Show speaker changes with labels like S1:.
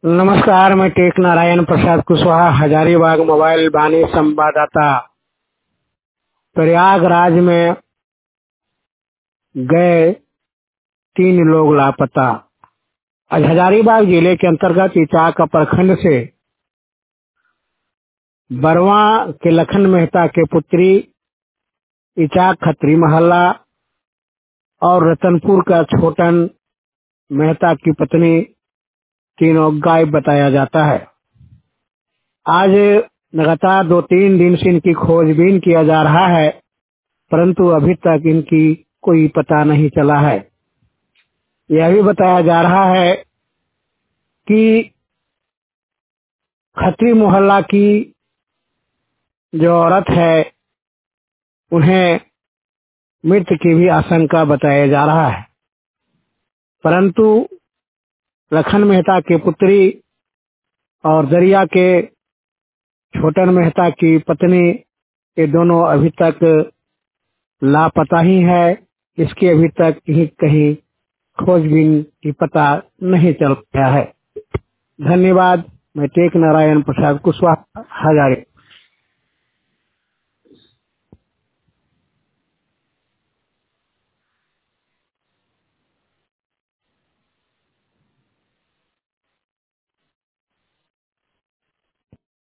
S1: नमस्कार, मैं टेक नारायण प्रसाद कुशवाहा, हजारीबाग मोबाइल वाणी संवाददाता। प्रयागराज में गए 3 लोग लापता। आज हजारीबाग जिले के अंतर्गत इचाक प्रखंड से बरवा के लखन मेहता के पुत्री, इचाक खत्री मोहल्ला और रतनपुर का छोटन मेहता की पत्नी तीनों गायब बताया जाता है। आज लगातार 2-3 दिन से इनकी खोजबीन किया जा रहा है, परंतु अभी तक इनकी कोई पता नहीं चला है। यह भी बताया जा रहा है कि खत्री मोहल्ला की जो औरत है, उन्हें मृत्यु की भी आशंका बताया जा रहा है, परंतु लखन मेहता की पुत्री और दरिया के छोटन मेहता की पत्नी, ये दोनों अभी तक लापता ही है। इसकी अभी तक कहीं खोजबीन की पता नहीं चल पाया है। धन्यवाद। मैं टेक नारायण प्रसाद कुशवाहा, हजारी।